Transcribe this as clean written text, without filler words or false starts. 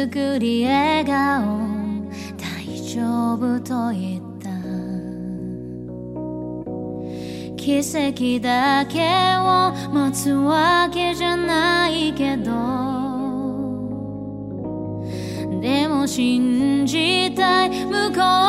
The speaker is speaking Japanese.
作り笑顔大丈夫と言った奇跡だけを待つわけじゃないけどでも信じたい向こう